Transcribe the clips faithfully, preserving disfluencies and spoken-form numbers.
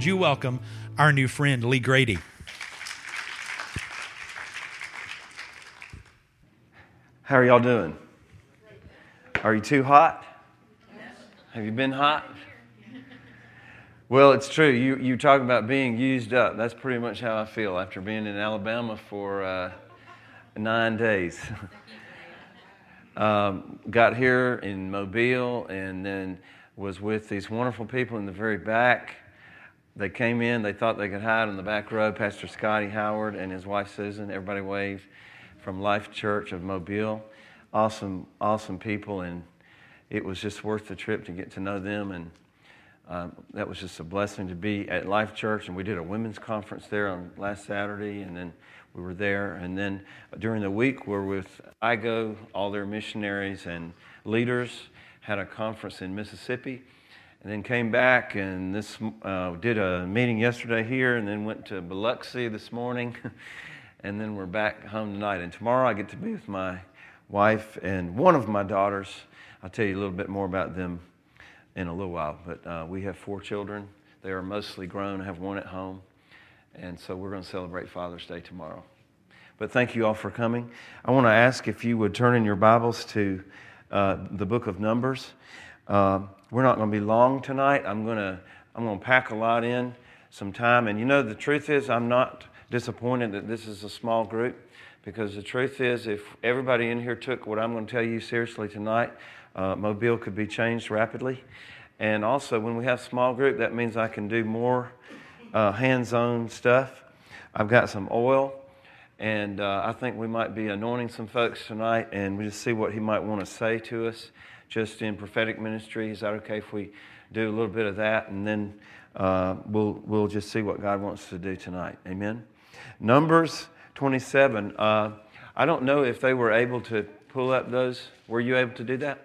would you welcome our new friend, Lee Grady? How are y'all doing? Are you too hot? Have you been hot? Well, it's true. You you talk about being used up. That's pretty much how I feel after being in Alabama for uh, nine days. um, got here in Mobile and then was with these wonderful people in the very back. They came in. They thought they could hide in the back row. Pastor Scotty Howard and his wife Susan. Everybody waved from Life Church of Mobile. Awesome, awesome people, and it was just worth the trip to get to know them. And Um, that was just a blessing to be at Life Church, and we did a women's conference there on last Saturday, and then we were there. And then during the week, we're with I G O, all their missionaries and leaders, had a conference in Mississippi, and then came back and this uh, did a meeting yesterday here, and then went to Biloxi this morning, and then we're back home tonight. And tomorrow I get to be with my wife and one of my daughters. I'll tell you a little bit more about them in a little while, but uh, we have four children. They are mostly grown. I have one at home, and so we're going to celebrate Father's Day tomorrow. But thank you all for coming. I want to ask if you would turn in your Bibles to uh, the book of Numbers. Uh, we're not going to be long tonight. I'm going to I'm going to pack a lot in, some time. And you know, the truth is, I'm not disappointed that this is a small group, because the truth is, if everybody in here took what I'm going to tell you seriously tonight, Uh, Mobile could be changed rapidly. And also, when we have small group, that means I can do more uh, hands-on stuff. I've got some oil, and uh, I think we might be anointing some folks tonight, and we just see what he might want to say to us just in prophetic ministry. Is that okay if we do a little bit of that, and then uh, we'll we'll just see what God wants to do tonight. Amen? Numbers twenty-seven. Uh, I don't know if they were able to pull up those. Were you able to do that?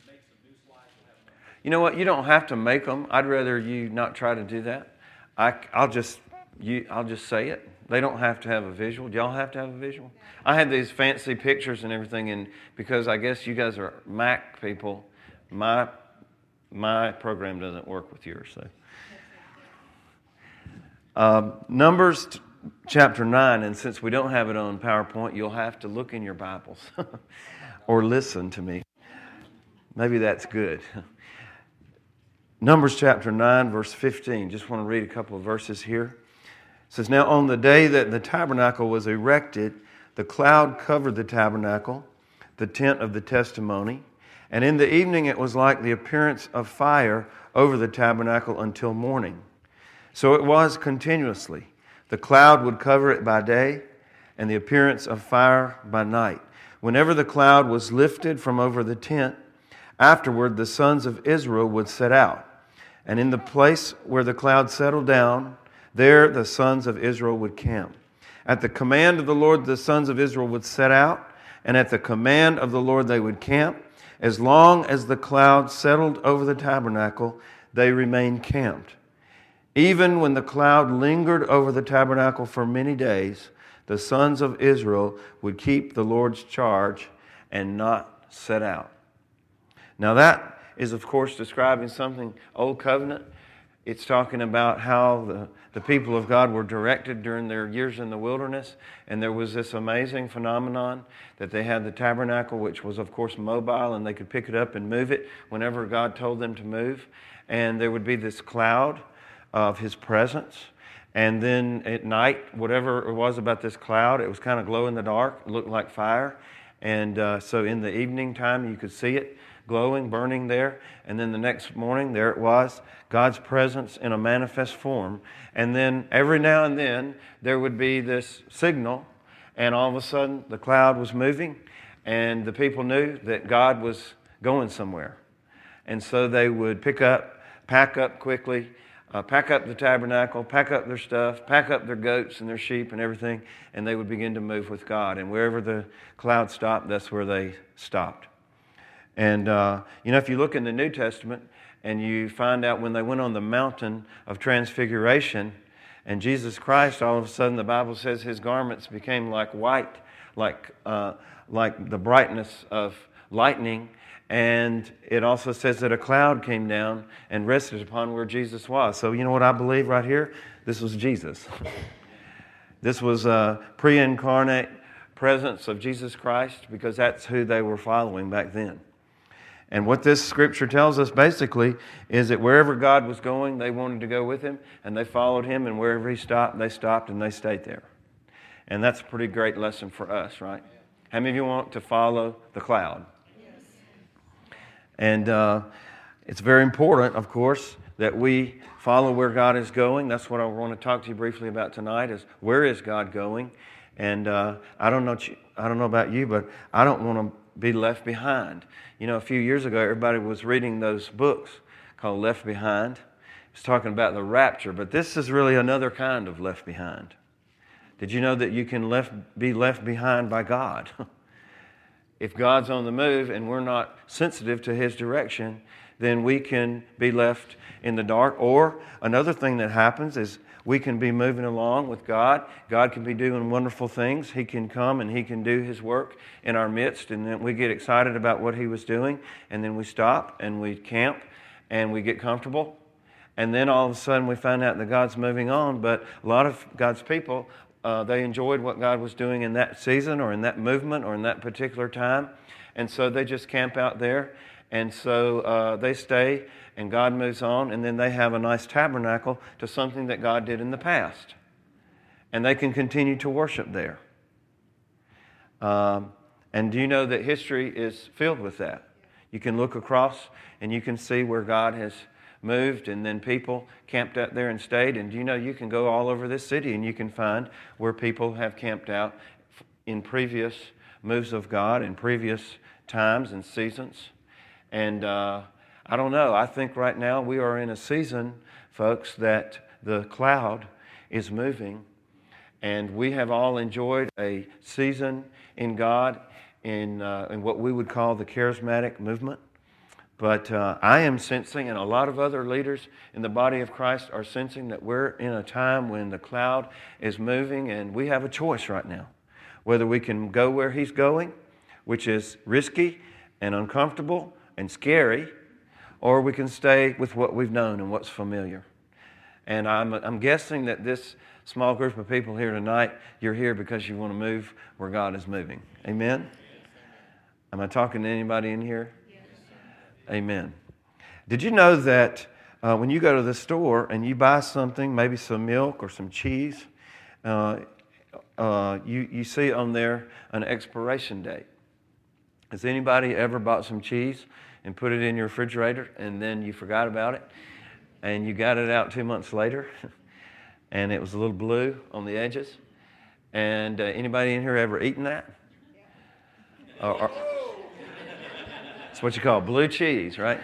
You know what? You don't have to make them. I'd rather you not try to do that. I, I'll just you, I'll just say it. They don't have to have a visual. Do y'all have to have a visual? I had these fancy pictures and everything, and because I guess you guys are Mac people, my my program doesn't work with yours. So, um, Numbers t- chapter nine, and since we don't have it on PowerPoint, you'll have to look in your Bibles or listen to me. Maybe that's good. Numbers chapter nine, verse fifteen. Just want to read a couple of verses here. It says, "Now on the day that the tabernacle was erected, the cloud covered the tabernacle, the tent of the testimony. And in the evening it was like the appearance of fire over the tabernacle until morning. So it was continuously. The cloud would cover it by day, and the appearance of fire by night. Whenever the cloud was lifted from over the tent, afterward the sons of Israel would set out. And in the place where the cloud settled down, there the sons of Israel would camp. At the command of the Lord, the sons of Israel would set out, and at the command of the Lord they would camp. As long as the cloud settled over the tabernacle, they remained camped. Even when the cloud lingered over the tabernacle for many days, the sons of Israel would keep the Lord's charge and not set out." Now that is, of course, describing something Old Covenant. It's talking about how the, the people of God were directed during their years in the wilderness. And there was this amazing phenomenon that they had the tabernacle, which was, of course, mobile, and they could pick it up and move it whenever God told them to move. And there would be this cloud of His presence. And then at night, whatever it was about this cloud, it was kind of glow in the dark. It looked like fire. And uh, so in the evening time, you could see it glowing, burning there. And then the next morning, there it was, God's presence in a manifest form. And then every now and then, there would be this signal, and all of a sudden, the cloud was moving, and the people knew that God was going somewhere. And so they would pick up, pack up quickly, uh, pack up the tabernacle, pack up their stuff, pack up their goats and their sheep and everything, and they would begin to move with God. And wherever the cloud stopped, that's where they stopped. And, uh, you know, if you look in the New Testament and you find out when they went on the mountain of transfiguration and Jesus Christ, all of a sudden the Bible says His garments became like white, like uh, like the brightness of lightning, And it also says that a cloud came down and rested upon where Jesus was. So you know what I believe right here? This was Jesus. This was a pre-incarnate presence of Jesus Christ, because that's who they were following back then. And what this scripture tells us basically is that wherever God was going, they wanted to go with him, and they followed him, and wherever he stopped, they stopped and they stayed there. And that's a pretty great lesson for us, right? How many of you want to follow the cloud? Yes. And uh, it's very important, of course, that we follow where God is going. That's what I want to talk to you briefly about tonight, is where is God going? And uh, I don't know, I don't know about you, but I don't want to be left behind. You know, a few years ago, everybody was reading those books called Left Behind. It's talking about the rapture, but this is really another kind of left behind. Did you know that you can left, be left behind by God? If God's on the move and we're not sensitive to his direction, then we can be left in the dark. Or another thing that happens is we can be moving along with God. God can be doing wonderful things. He can come and he can do his work in our midst, and then we get excited about what he was doing, and then we stop and we camp and we get comfortable, and then all of a sudden we find out that God's moving on. But a lot of God's people, uh, they enjoyed what God was doing in that season or in that movement or in that particular time, and so they just camp out there, and so uh, they stay, and God moves on, and then they have a nice tabernacle to something that God did in the past. And they can continue to worship there. Um, and do you know that history is filled with that? You can look across and you can see where God has moved, and then people camped out there and stayed. And do you know you can go all over this city and you can find where people have camped out in previous moves of God, in previous times and seasons. And uh, I don't know. I think right now we are in a season, folks, that the cloud is moving. And we have all enjoyed a season in God in, uh, in what we would call the charismatic movement. But uh, I am sensing, and a lot of other leaders in the body of Christ are sensing, that we're in a time when the cloud is moving, and we have a choice right now. Whether we can go where he's going, which is risky and uncomfortable and scary, or we can stay with what we've known and what's familiar. And I'm, I'm guessing that this small group of people here tonight, you're here because you want to move where God is moving. Amen? Am I talking to anybody in here? Yes. Amen. Did you know that uh, when you go to the store and you buy something, maybe some milk or some cheese, uh, uh, you, you see on there an expiration date? Has anybody ever bought some cheese and put it in your refrigerator and then you forgot about it and you got it out two months later and it was a little blue on the edges? And uh, anybody in here ever eaten that? Yeah. Or, or, it's what you call blue cheese, right?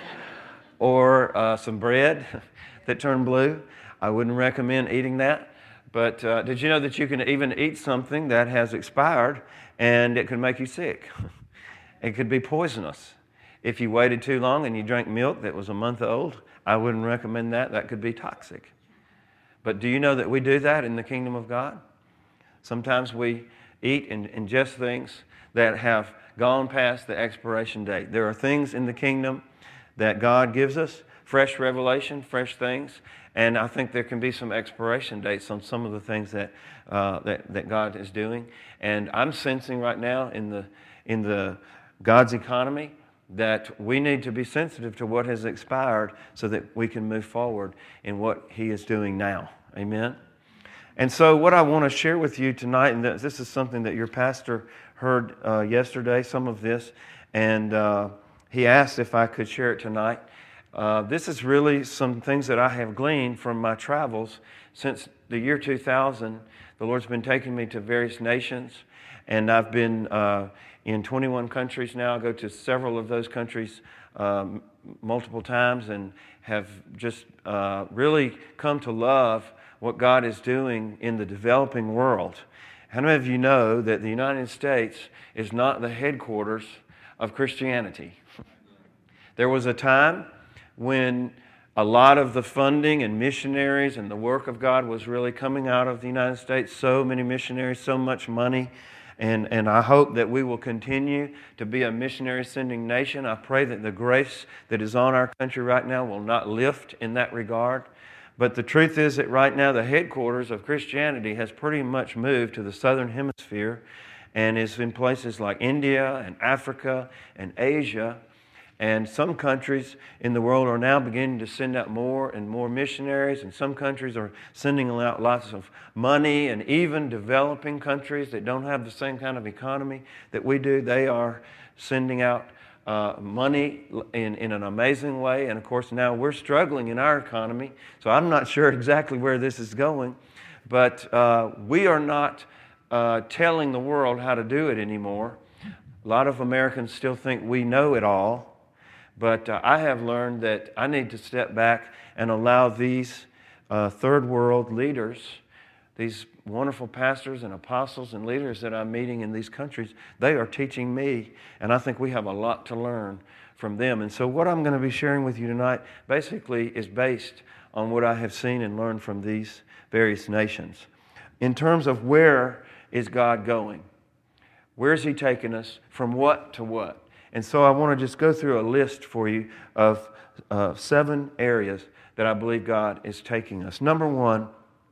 Or uh, some bread that turned blue. I wouldn't recommend eating that. But uh, did you know that you can even eat something that has expired and it can make you sick? It could be poisonous. If you waited too long and you drank milk that was a month old, I wouldn't recommend that. That could be toxic. But do you know that we do that in the kingdom of God? Sometimes we eat and ingest things that have gone past the expiration date. There are things in the kingdom that God gives us, fresh revelation, fresh things, and I think there can be some expiration dates on some of the things that uh, that, that God is doing. And I'm sensing right now in the in the God's economy that we need to be sensitive to what has expired so that we can move forward in what he is doing now. Amen? And so what I want to share with you tonight, and this is something that your pastor heard uh, yesterday, some of this, and uh, he asked if I could share it tonight. Uh, this is really some things that I have gleaned from my travels since the year two thousand. The Lord's been taking me to various nations, and I've been uh, in twenty-one countries now. I go to several of those countries um, multiple times and have just uh, really come to love what God is doing in the developing world. How many of you know that the United States is not the headquarters of Christianity? There was a time when a lot of the funding and missionaries and the work of God was really coming out of the United States. So many missionaries, so much money. And, and I hope that we will continue to be a missionary sending nation. I pray that the grace that is on our country right now will not lift in that regard. But the truth is that right now the headquarters of Christianity has pretty much moved to the southern hemisphere and is in places like India and Africa and Asia. And some countries in the world are now beginning to send out more and more missionaries, and some countries are sending out lots of money, and even developing countries that don't have the same kind of economy that we do, they are sending out uh, money in, in an amazing way. And of course now we're struggling in our economy, so I'm not sure exactly where this is going, but uh, we are not uh, telling the world how to do it anymore. A lot of Americans still think we know it all. But uh, I have learned that I need to step back and allow these uh, third world leaders, these wonderful pastors and apostles and leaders that I'm meeting in these countries, they are teaching me, and I think we have a lot to learn from them. And so what I'm going to be sharing with you tonight basically is based on what I have seen and learned from these various nations. In terms of where is God going? Where is He taking us? From what to what? And so I want to just go through a list for you of uh, seven areas that I believe God is taking us. Number one,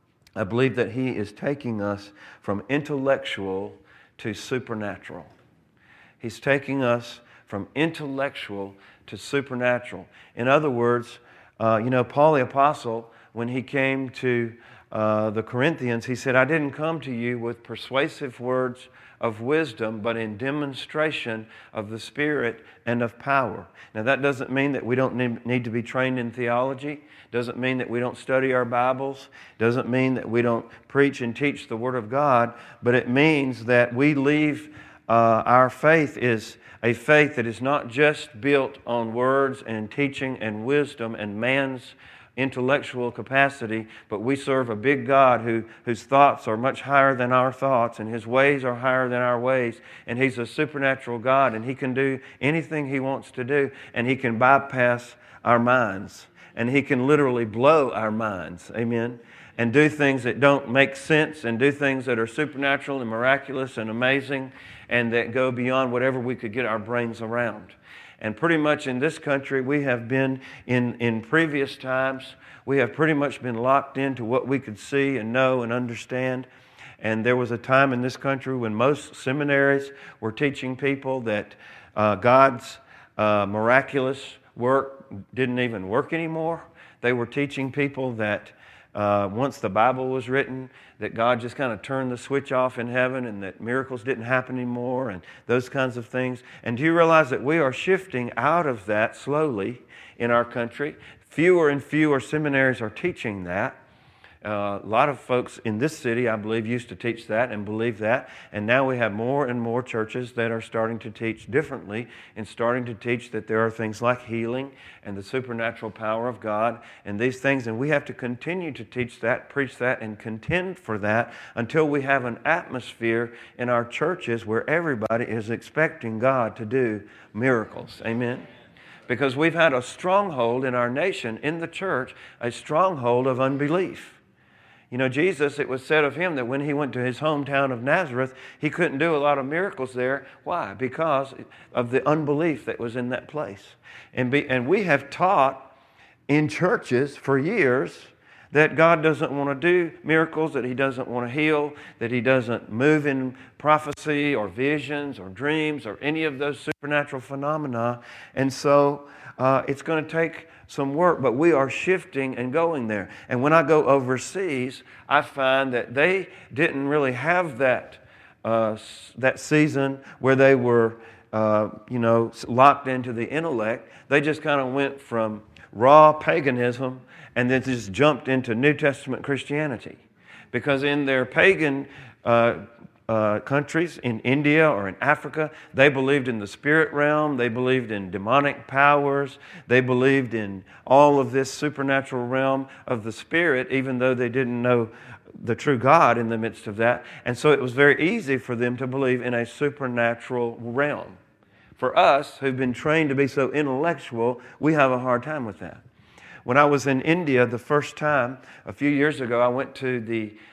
I believe that He is taking us from intellectual to supernatural. He's taking us from intellectual to supernatural. In other words, uh, you know, Paul the Apostle, when he came to uh, the Corinthians, he said, I didn't come to you with persuasive words of wisdom, but in demonstration of the Spirit and of power. Now that doesn't mean that we don't need to be trained in theology. Doesn't mean that we don't study our Bibles. Doesn't mean that we don't preach and teach the Word of God. But it means that we leave uh, our faith is a faith that is not just built on words and teaching and wisdom and man's intellectual capacity, but we serve a big God who, whose thoughts are much higher than our thoughts, and His ways are higher than our ways, and He's a supernatural God, and He can do anything He wants to do, and He can bypass our minds, and He can literally blow our minds, amen, and do things that don't make sense, and do things that are supernatural and miraculous and amazing, and that go beyond whatever we could get our brains around. And pretty much in this country, we have been, in, in previous times, we have pretty much been locked into what we could see and know and understand. And there was a time in this country when most seminaries were teaching people that uh, God's uh, miraculous work didn't even work anymore. They were teaching people that uh, once the Bible was written, that God just kind of turned the switch off in heaven and that miracles didn't happen anymore and those kinds of things. And do you realize that we are shifting out of that slowly in our country? Fewer and fewer seminaries are teaching that. Uh, a lot of folks in this city, I believe, used to teach that and believe that. And now we have more and more churches that are starting to teach differently and starting to teach that there are things like healing and the supernatural power of God and these things. And we have to continue to teach that, preach that, and contend for that until we have an atmosphere in our churches where everybody is expecting God to do miracles. Amen? Because we've had a stronghold in our nation, in the church, a stronghold of unbelief. You know, Jesus, it was said of Him that when He went to His hometown of Nazareth, He couldn't do a lot of miracles there. Why? Because of the unbelief that was in that place. And, be, and we have taught in churches for years that God doesn't want to do miracles, that He doesn't want to heal, that He doesn't move in prophecy or visions or dreams or any of those supernatural phenomena. And so uh, it's going to take some work, but we are shifting and going there. And when I go overseas, I find that they didn't really have that uh, that season where they were, uh, you know, locked into the intellect. They just kind of went from raw paganism and then just jumped into New Testament Christianity, because in their pagan uh, Uh, countries, in India or in Africa, they believed in the spirit realm, they believed in demonic powers, they believed in all of this supernatural realm of the spirit, even though they didn't know the true God in the midst of that. And so it was very easy for them to believe in a supernatural realm. For us, who've been trained to be so intellectual, we have a hard time with that. When I was in India the first time, a few years ago, I went to the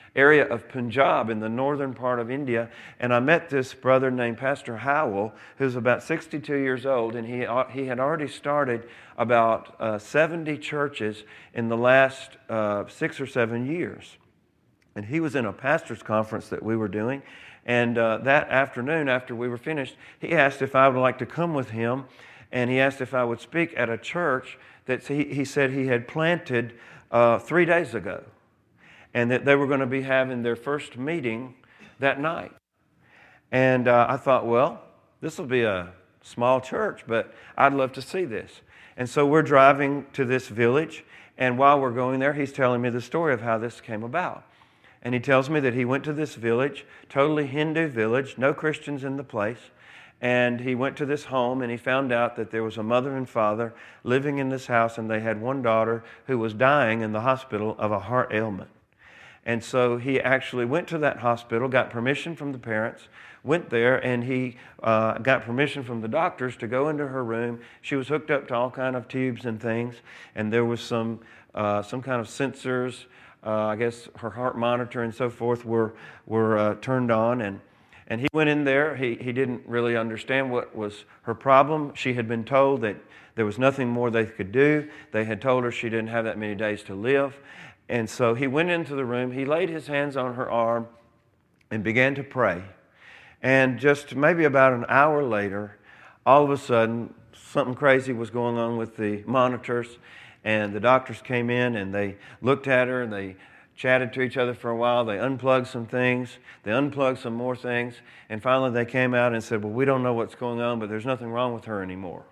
area of Punjab in the northern part of India, and I met this brother named Pastor Howell, who's about sixty-two years old, and he he had already started about uh, seventy churches in the last uh, six or seven years. And he was in a pastor's conference that we were doing, and uh, that afternoon after we were finished, he asked if I would like to come with him, and he asked if I would speak at a church that he, he said he had planted uh, three days ago, and that they were going to be having their first meeting that night. And uh, I thought, well, this will be a small church, but I'd love to see this. And so we're driving to this village, and while we're going there, he's telling me the story of how this came about. And he tells me that he went to this village, totally Hindu village, no Christians in the place. And he went to this home and he found out that there was a mother and father living in this house, and they had one daughter who was dying in the hospital of a heart ailment. And so he actually went to that hospital, got permission from the parents, went there, and he uh, got permission from the doctors to go into her room. She was hooked up to all kind of tubes and things, and there was some uh, some kind of sensors. Uh, I guess her heart monitor and so forth were were uh, turned on, and and he went in there. He he didn't really understand what was her problem. She had been told that there was nothing more they could do. They had told her she didn't have that many days to live, and so he went into the room. He laid his hands on her arm and began to pray. And just maybe about an hour later, all of a sudden, something crazy was going on with the monitors. And the doctors came in and they looked at her and they chatted to each other for a while. They unplugged some things. They unplugged some more things. And finally they came out and said, well, we don't know what's going on, but there's nothing wrong with her anymore.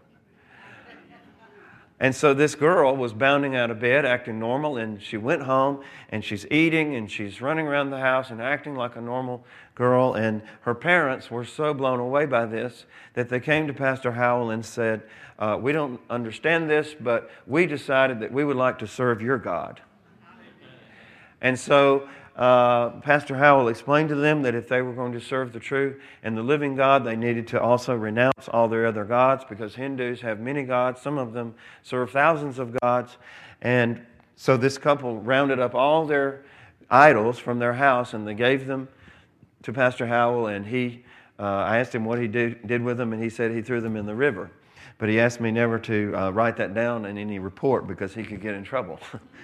And so this girl was bounding out of bed, acting normal, and she went home, and she's eating, and she's running around the house and acting like a normal girl. And her parents were so blown away by this that they came to Pastor Howell and said, uh, we don't understand this, but we decided that we would like to serve your God. And so uh, Pastor Howell explained to them that if they were going to serve the true and the living God, they needed to also renounce all their other gods, because Hindus have many gods. Some of them serve thousands of gods. And so this couple rounded up all their idols from their house, and they gave them to Pastor Howell, and he, uh, I asked him what he did, did with them, and he said he threw them in the river. But he asked me never to uh, write that down in any report because he could get in trouble.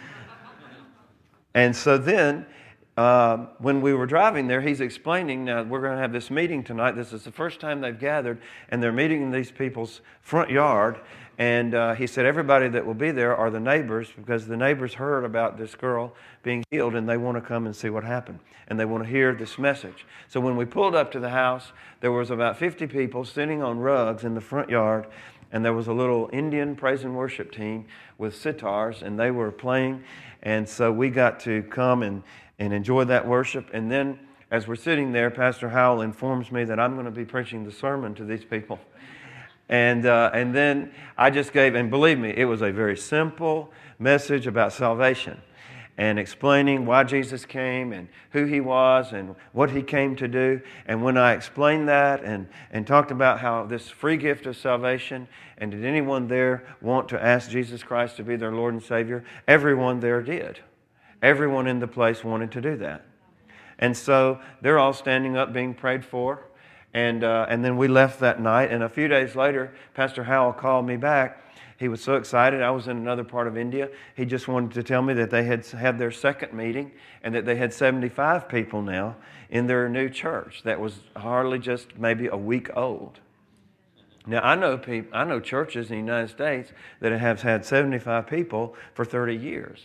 And so then, Uh, when we were driving there, he's explaining, now we're going to have this meeting tonight. This is the first time they've gathered, and they're meeting in these people's front yard. And uh, he said everybody that will be there are the neighbors, because the neighbors heard about this girl being healed, and they want to come and see what happened. And they want to hear this message. So when we pulled up to the house, there was about fifty people sitting on rugs in the front yard, and there was a little Indian praise and worship team with sitars, and they were playing. And so we got to come and and enjoy that worship. And then as we're sitting there, Pastor Howell informs me that I'm going to be preaching the sermon to these people. And uh, and then I just gave, and believe me, it was a very simple message about salvation and explaining why Jesus came and who He was and what He came to do. And when I explained that and, and talked about how this free gift of salvation, and did anyone there want to ask Jesus Christ to be their Lord and Savior, everyone there did. Everyone in the place wanted to do that. And so they're all standing up being prayed for. And uh, and then we left that night. And a few days later, Pastor Howell called me back. He was so excited. I was in another part of India. He just wanted to tell me that they had had their second meeting and that they had seventy-five people now in their new church that was hardly just maybe a week old. Now, I know people, I know churches in the United States that have had seventy-five people for thirty years.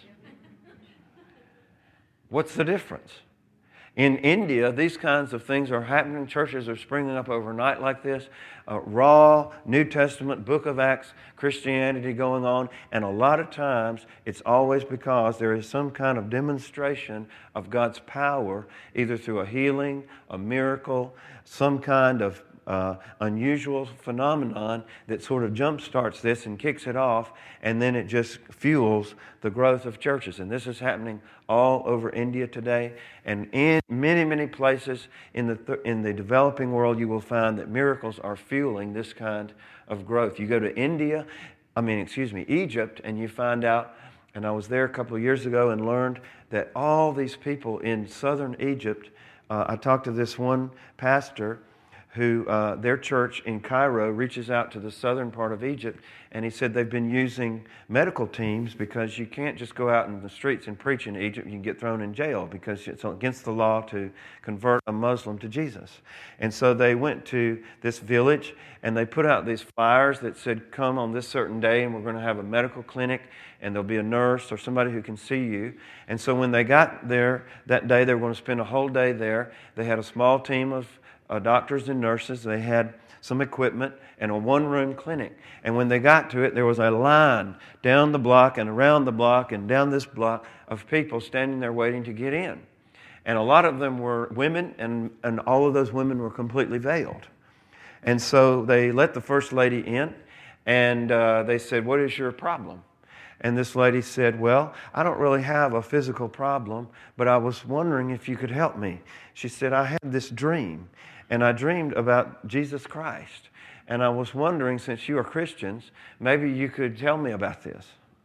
What's the difference? In India, these kinds of things are happening. Churches are springing up overnight like this. Uh, raw, New Testament, Book of Acts Christianity going on. And a lot of times, it's always because there is some kind of demonstration of God's power, either through a healing, a miracle, some kind of Uh, unusual phenomenon that sort of jumpstarts this and kicks it off, and then it just fuels the growth of churches. And this is happening all over India today, and in many, many places in the th- in the developing world, you will find that miracles are fueling this kind of growth. You go to India, I mean, excuse me, Egypt, and you find out And I was there a couple of years ago and learned that all these people in southern Egypt, uh, I talked to this one pastor who, uh, their church in Cairo reaches out to the southern part of Egypt, and he said they've been using medical teams because you can't just go out in the streets and preach in Egypt. You can get thrown in jail because it's against the law to convert a Muslim to Jesus. And so they went to this village, and they put out these flyers that said, come on this certain day, and we're going to have a medical clinic, and there'll be a nurse or somebody who can see you. And so when they got there that day, they were going to spend a whole day there. They had a small team of Uh, doctors and nurses. They had some equipment and a one-room clinic. And when they got to it, there was a line down the block and around the block and down this block of people standing there waiting to get in. And a lot of them were women, and, and all of those women were completely veiled. And so they let the first lady in, and uh, they said, what is your problem? And this lady said, well, I don't really have a physical problem, but I was wondering if you could help me. She said, I had this dream, and I dreamed about Jesus Christ. And I was wondering, since you are Christians, maybe you could tell me about this.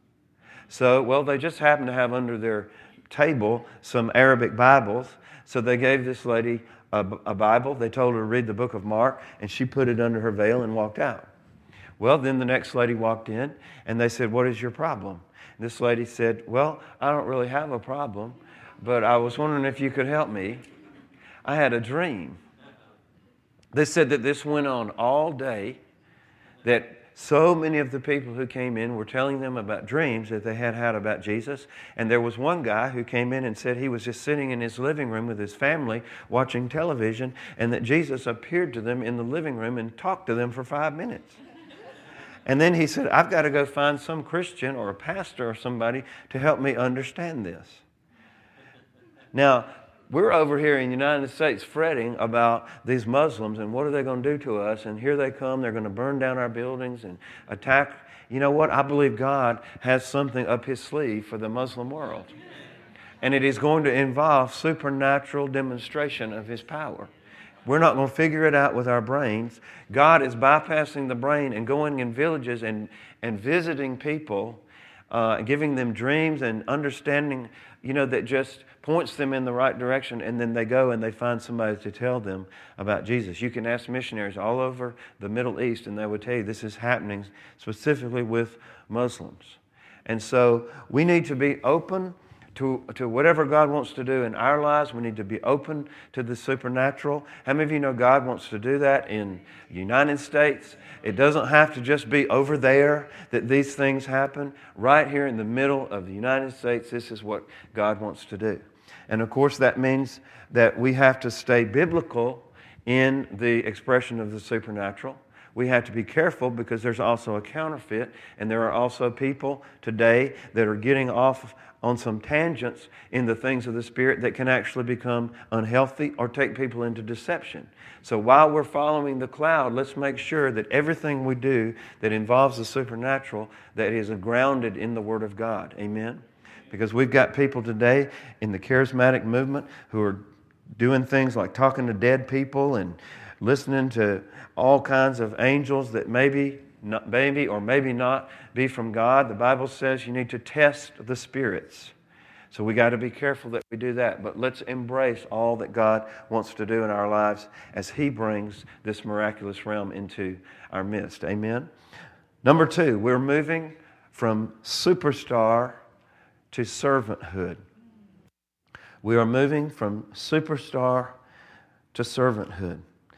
So, well, they just happened to have under their table some Arabic Bibles. So they gave this lady a, a Bible. They told her to read the book of Mark, and she put it under her veil and walked out. Well, then the next lady walked in, and they said, what is your problem? And this lady said, well, I don't really have a problem, but I was wondering if you could help me. I had a dream. They said that this went on all day, that so many of the people who came in were telling them about dreams that they had had about Jesus. And there was one guy who came in and said he was just sitting in his living room with his family watching television, and that Jesus appeared to them in the living room and talked to them for five minutes. And then he said, I've got to go find some Christian or a pastor or somebody to help me understand this. Now, we're over here in the United States fretting about these Muslims and what are they going to do to us. And here they come. They're going to burn down our buildings and attack. You know what? I believe God has something up His sleeve for the Muslim world. And it is going to involve supernatural demonstration of His power. We're not going to figure it out with our brains. God is bypassing the brain and going in villages and, and visiting people, uh, giving them dreams and understanding, you know, that just points them in the right direction, and then they go and they find somebody to tell them about Jesus. You can ask missionaries all over the Middle East, and they would tell you this is happening specifically with Muslims. And so we need to be open To, to whatever God wants to do in our lives. We need to be open to the supernatural. How many of you know God wants to do that in the United States? It doesn't have to just be over there that these things happen. Right here in the middle of the United States, this is what God wants to do. And of course, that means that we have to stay biblical in the expression of the supernatural. We have to be careful because there's also a counterfeit, and there are also people today that are getting off on some tangents in the things of the Spirit that can actually become unhealthy or take people into deception. So while we're following the cloud, let's make sure that everything we do that involves the supernatural, that is grounded in the Word of God. Amen? Because we've got people today in the charismatic movement who are doing things like talking to dead people and listening to all kinds of angels that maybe Not, maybe or maybe not be from God. The Bible says you need to test the spirits. So we got to be careful that we do that. But let's embrace all that God wants to do in our lives as He brings this miraculous realm into our midst. Amen? Number two, we're moving from superstar to servanthood. We are moving from superstar to servanthood.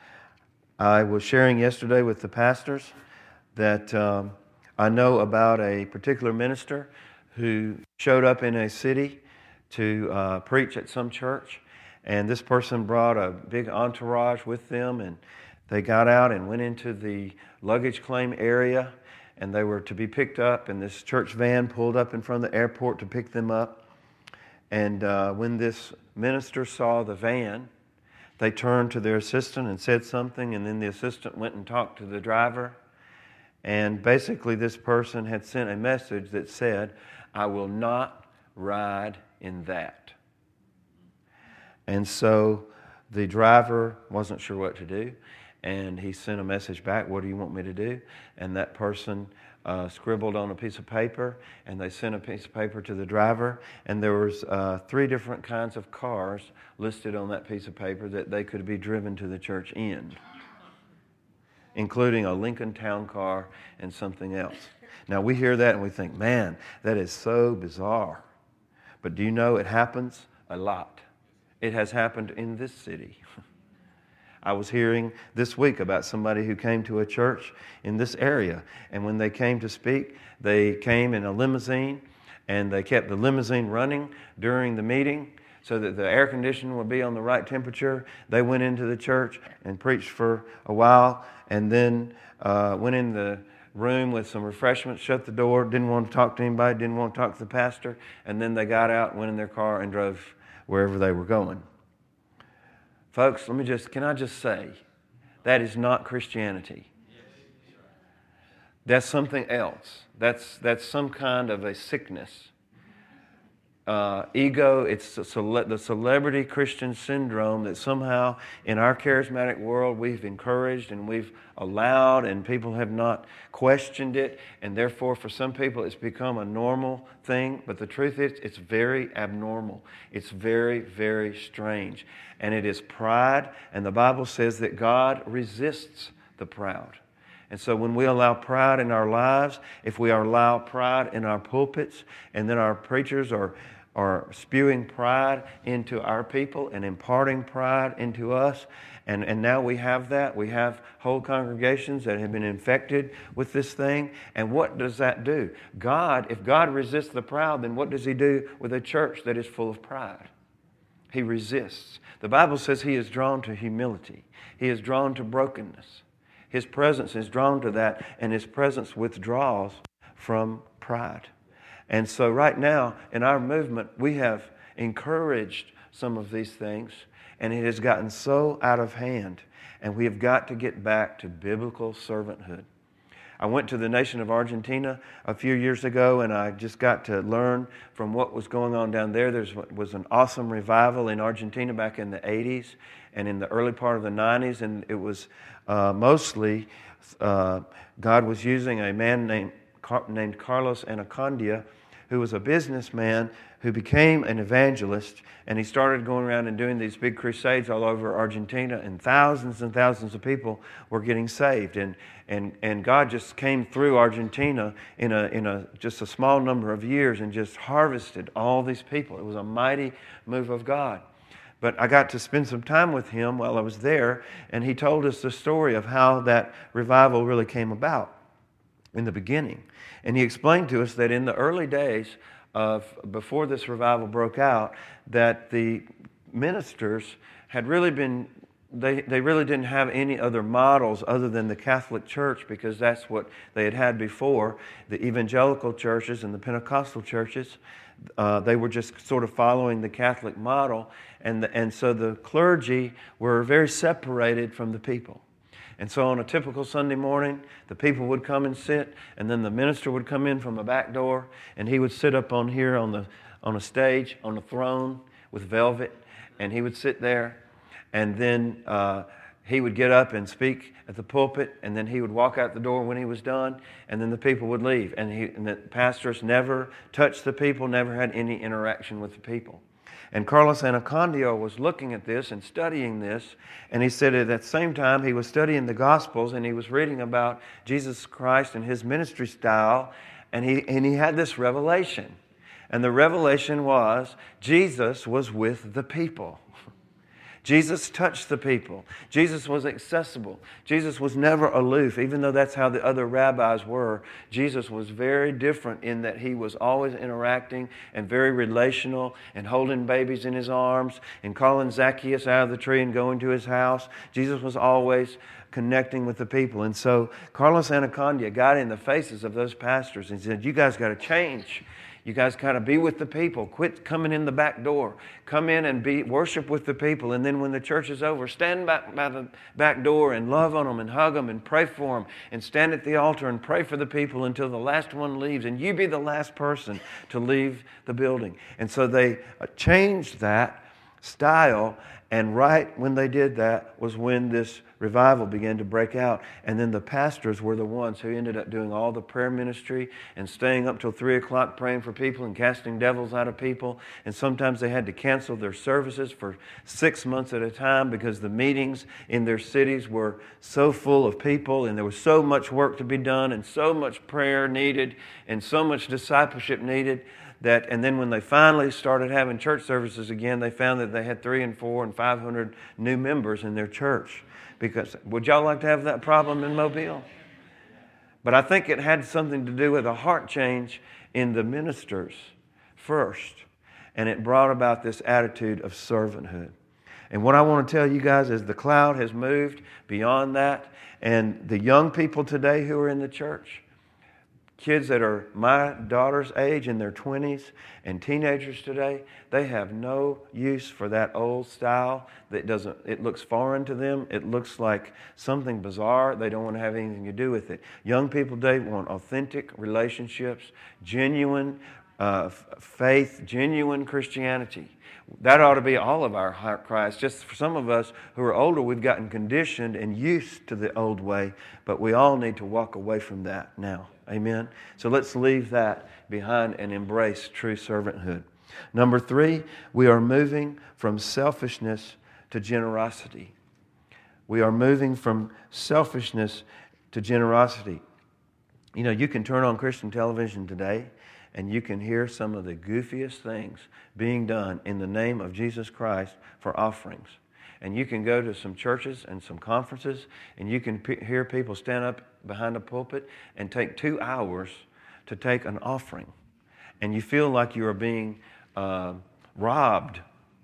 I was sharing yesterday with the pastors that um, I know about a particular minister who showed up in a city to uh, preach at some church, and this person brought a big entourage with them, and they got out and went into the luggage claim area, and they were to be picked up, and this church van pulled up in front of the airport to pick them up. And uh, when this minister saw the van, they turned to their assistant and said something, and then the assistant went and talked to the driver. And basically this person had sent a message that said, I will not ride in that. And so the driver wasn't sure what to do. And he sent a message back, what do you want me to do? And that person uh, scribbled on a piece of paper, and they sent a piece of paper to the driver, and there was uh, three different kinds of cars listed on that piece of paper that they could be driven to the church in, including a Lincoln Town Car and something else. Now we hear that and we think, man, that is so bizarre. But do you know it happens a lot? It has happened in this city. I was hearing this week about somebody who came to a church in this area, and when they came to speak, they came in a limousine, and they kept the limousine running during the meeting so that the air conditioning would be on the right temperature. They went into the church and preached for a while, and then uh, went in the room with some refreshments, shut the door, didn't want to talk to anybody, didn't want to talk to the pastor, and then they got out, went in their car, and drove wherever they were going. Folks, let me just, can I just say, that is not Christianity. That's something else. That's that's some kind of a sickness. Uh, ego, it's the, cele- the celebrity Christian syndrome that somehow in our charismatic world we've encouraged and we've allowed, and people have not questioned it, and therefore for some people it's become a normal thing. But the truth is, it's very abnormal. It's very, very strange. And it is pride, and the Bible says that God resists the proud. And so when we allow pride in our lives, if we allow pride in our pulpits, and then our preachers are are spewing pride into our people and imparting pride into us, and, and now we have that. We have whole congregations that have been infected with this thing. And what does that do? God, if God resists the proud, then what does He do with a church that is full of pride? He resists. The Bible says He is drawn to humility. He is drawn to brokenness. His presence is drawn to that, and His presence withdraws from pride. And so right now, in our movement, we have encouraged some of these things, and it has gotten so out of hand, and we have got to get back to biblical servanthood. I went to the nation of Argentina a few years ago, and I just got to learn from what was going on down there. There was an awesome revival in Argentina back in the eighties and in the early part of the nineties, and it was uh, mostly uh, God was using a man named named Carlos Anacondia, who was a businessman who became an evangelist, and he started going around and doing these big crusades all over Argentina, and thousands and thousands of people were getting saved, and and and God just came through Argentina in a in a just a small number of years and just harvested all these people. It was a mighty move of God. But I got to spend some time with him while I was there, and he told us the story of how that revival really came about in the beginning. And he explained to us that in the early days of before this revival broke out, that the ministers had really been, they, they really didn't have any other models other than the Catholic Church, because that's what they had had before. The evangelical churches and the Pentecostal churches, uh, they were just sort of following the Catholic model. And, the, and so the clergy were very separated from the people. And so on a typical Sunday morning, the people would come and sit, and then the minister would come in from a back door, and he would sit up on here on the on a stage, on a throne with velvet, and he would sit there, and then uh, he would get up and speak at the pulpit, and then he would walk out the door when he was done, and then the people would leave. And, he, and the pastors never touched the people, never had any interaction with the people. And Carlos Anacondia was looking at this and studying this, and he said at that same time he was studying the Gospels, and he was reading about Jesus Christ and His ministry style, and he and he had this revelation. And the revelation was Jesus was with the people. Jesus touched the people. Jesus was accessible. Jesus was never aloof, even though that's how the other rabbis were. Jesus was very different in that He was always interacting and very relational and holding babies in His arms and calling Zacchaeus out of the tree and going to his house. Jesus was always connecting with the people. And so Carlos Anacondia got in the faces of those pastors and said, you guys got to change. You guys kind of be with the people. Quit coming in the back door. Come in and be worship with the people. And then when the church is over, stand back by the back door and love on them and hug them and pray for them. And stand at the altar and pray for the people until the last one leaves. And you be the last person to leave the building. And so they changed that. style. And right when they did that was when this revival began to break out. And then the pastors were the ones who ended up doing all the prayer ministry and staying up till three o'clock praying for people and casting devils out of people. And sometimes they had to cancel their services for six months at a time because the meetings in their cities were so full of people and there was so much work to be done and so much prayer needed and so much discipleship needed. That, and then when they finally started having church services again, they found that they had three and four and five hundred new members in their church. Because would y'all like to have that problem in Mobile? But I think it had something to do with a heart change in the ministers first, and it brought about this attitude of servanthood. And what I want to tell you guys is the cloud has moved beyond that, and the young people today who are in the church, kids that are my daughter's age in their twenties and teenagers today, they have no use for that old style that doesn't, it looks foreign to them. It looks like something bizarre. They don't want to have anything to do with it. Young people today want authentic relationships, genuine uh, faith, genuine Christianity. That ought to be all of our heart cries. Just for some of us who are older, we've gotten conditioned and used to the old way, but we all need to walk away from that now. Amen? So let's leave that behind and embrace true servanthood. Number three, we are moving from selfishness to generosity. We are moving from selfishness to generosity. You know, you can turn on Christian television today and you can hear some of the goofiest things being done in the name of Jesus Christ for offerings. And you can go to some churches and some conferences, and you can p- hear people stand up behind a pulpit and take two hours to take an offering. And you feel like you are being uh, robbed.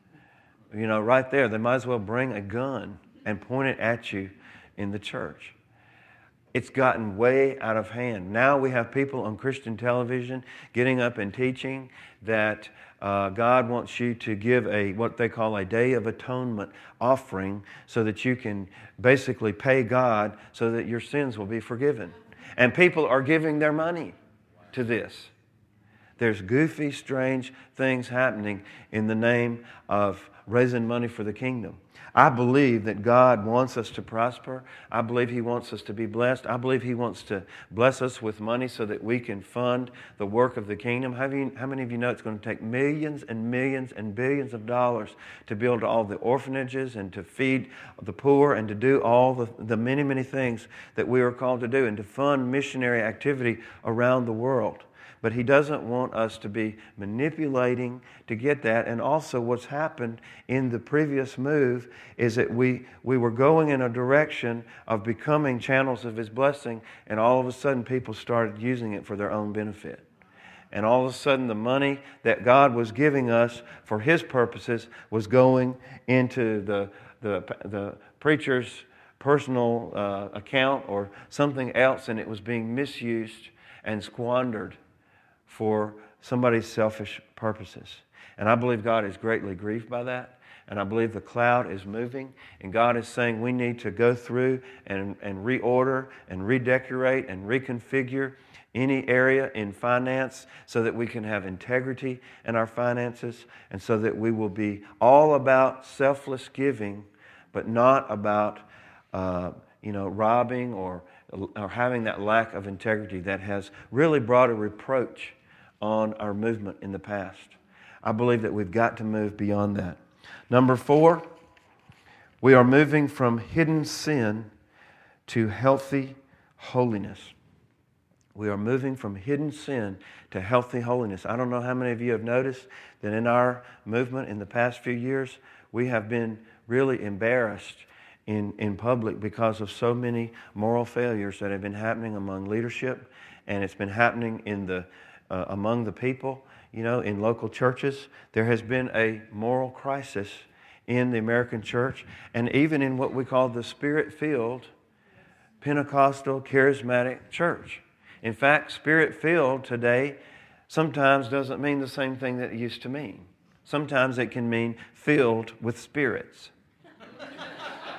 You know, right there, they might as well bring a gun and point it at you in the church. It's gotten way out of hand. Now we have people on Christian television getting up and teaching that uh, God wants you to give a what they call a Day of Atonement offering so that you can basically pay God so that your sins will be forgiven. And people are giving their money to this. There's goofy, strange things happening in the name of raising money for the kingdom. I believe that God wants us to prosper. I believe He wants us to be blessed. I believe He wants to bless us with money so that we can fund the work of the kingdom. How, you, how many of you know it's going to take millions and millions and billions of dollars to build all the orphanages and to feed the poor and to do all the, the many, many things that we are called to do and to fund missionary activity around the world? But He doesn't want us to be manipulating to get that. And also what's happened in the previous move is that we, we were going in a direction of becoming channels of His blessing, and all of a sudden people started using it for their own benefit. And all of a sudden the money that God was giving us for His purposes was going into the, the, the preacher's personal uh, account or something else, and it was being misused and squandered for somebody's selfish purposes. And I believe God is greatly grieved by that. And I believe the cloud is moving. And God is saying we need to go through and, and reorder and redecorate and reconfigure any area in finance so that we can have integrity in our finances and so that we will be all about selfless giving, but not about uh, you know, robbing or, or having that lack of integrity that has really brought a reproach on our movement in the past. I believe that we've got to move beyond that. Number four, we are moving from hidden sin to healthy holiness. We are moving from hidden sin to healthy holiness. I don't know how many of you have noticed that in our movement in the past few years, we have been really embarrassed in, in public because of so many moral failures that have been happening among leadership, and it's been happening in the Uh, among the people, you know, in local churches. There has been a moral crisis in the American church and even in what we call the Spirit-filled Pentecostal charismatic church. In fact, Spirit-filled today sometimes doesn't mean the same thing that it used to mean. Sometimes it can mean filled with spirits.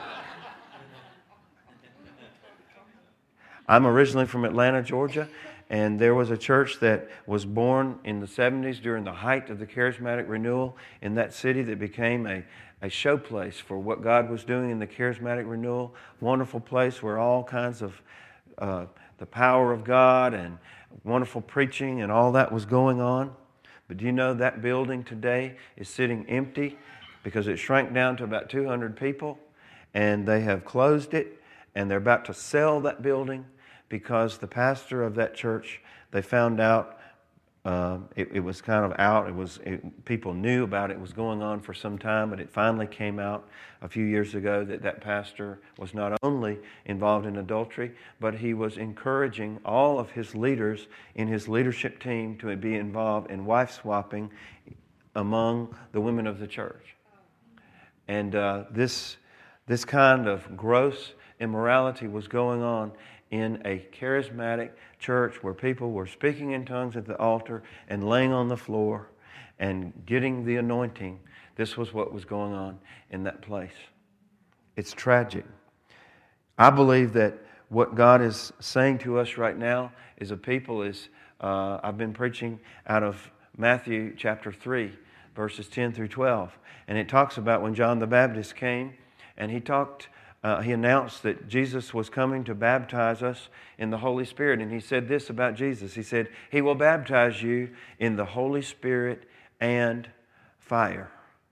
I'm originally from Atlanta, Georgia, And there was a church that was born in the seventies during the height of the charismatic renewal in that city that became a, a showplace for what God was doing in the charismatic renewal. Wonderful place where all kinds of uh, the power of God and wonderful preaching and all that was going on. But do you know that building today is sitting empty because it shrank down to about two hundred people, and they have closed it, and they're about to sell that building because the pastor of that church, they found out uh, it, it was kind of out. It was it, people knew about it. It was going on for some time, but it finally came out a few years ago that that pastor was not only involved in adultery, but he was encouraging all of his leaders in his leadership team to be involved in wife swapping among the women of the church. And uh, this this kind of gross immorality was going on in a charismatic church where people were speaking in tongues at the altar and laying on the floor and getting the anointing. This was what was going on in that place. It's tragic. I believe that what God is saying to us right now as a people is, uh, I've been preaching out of Matthew chapter three, verses ten through twelve. And it talks about when John the Baptist came and he talked Uh, he announced that Jesus was coming to baptize us in the Holy Spirit. And he said this about Jesus. He said, He will baptize you in the Holy Spirit and fire.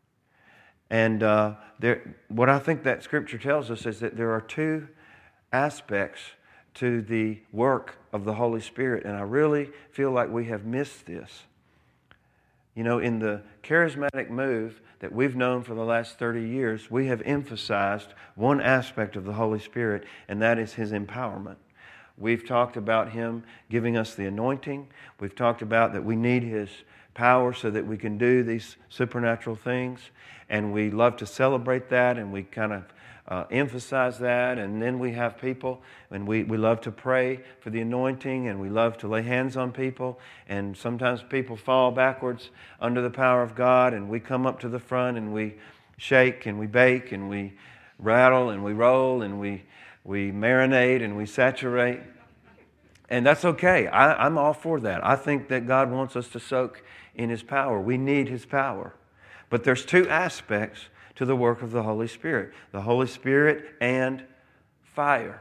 And uh, there, what I think that Scripture tells us is that there are two aspects to the work of the Holy Spirit. And I really feel like we have missed this. You know, in the charismatic move that we've known for the last thirty years, we have emphasized one aspect of the Holy Spirit, and that is His empowerment. We've talked about Him giving us the anointing. We've talked about that we need His power so that we can do these supernatural things, and we love to celebrate that, and we kind of uh, emphasize that. And then we have people, and we, we love to pray for the anointing, and we love to lay hands on people, and sometimes people fall backwards under the power of God, and we come up to the front and we shake and we bake and we rattle and we roll and we we marinate and we saturate. And that's okay. I, I'm all for that. I think that God wants us to soak in His power. We need His power. But there's two aspects to the work of the Holy Spirit. The Holy Spirit and fire.